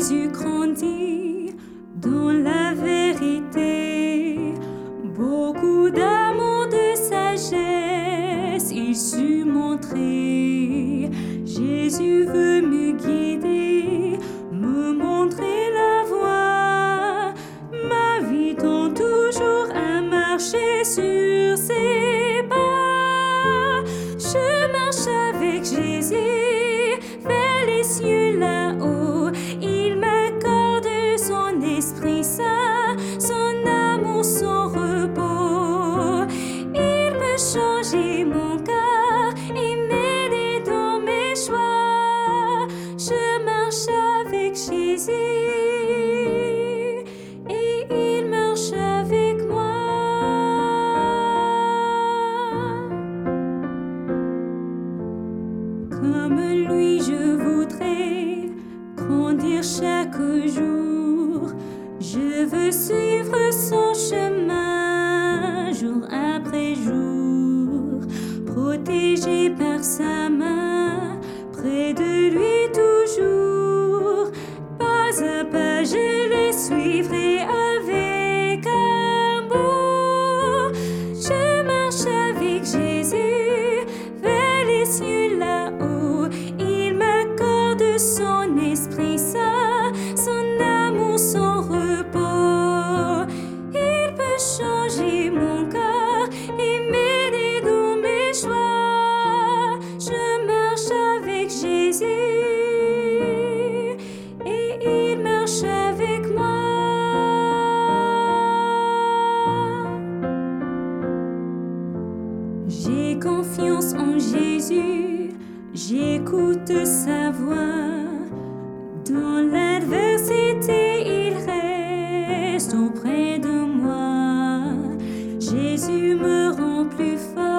Jésus grandit dans la vérité, beaucoup d'amour, de sagesse, il sut montrer. Jésus veut me guider, me montrer la voie. Ma vie tend toujours à marcher sur ses pas. Je marche avec Jésus vers les cieux là-haut. Il m'accorde son Esprit Saint, son amour, son repos. Il peut changer mon cœur et m'aider dans mes choix. Je marche avec Jésus et il marche avec moi. Comme lui, je voudrais grandir chaque jour. Je veux suivre son chemin jour après jour, protégé par sa main, près de lui toujours. Pas à pas, je le suivrai avec amour. Je marche avec Jésus vers les cieux là-haut. Il m'accorde son Esprit Saint, son amour, son repos. Il peut changer mon cœur et m'aider dans mes choix. Je marche avec Jésus et il marche avec moi. J'ai confiance en Jésus, j'écoute sa voix. Dans l'adversité, il reste auprès de moi. Jésus me rend plus fort.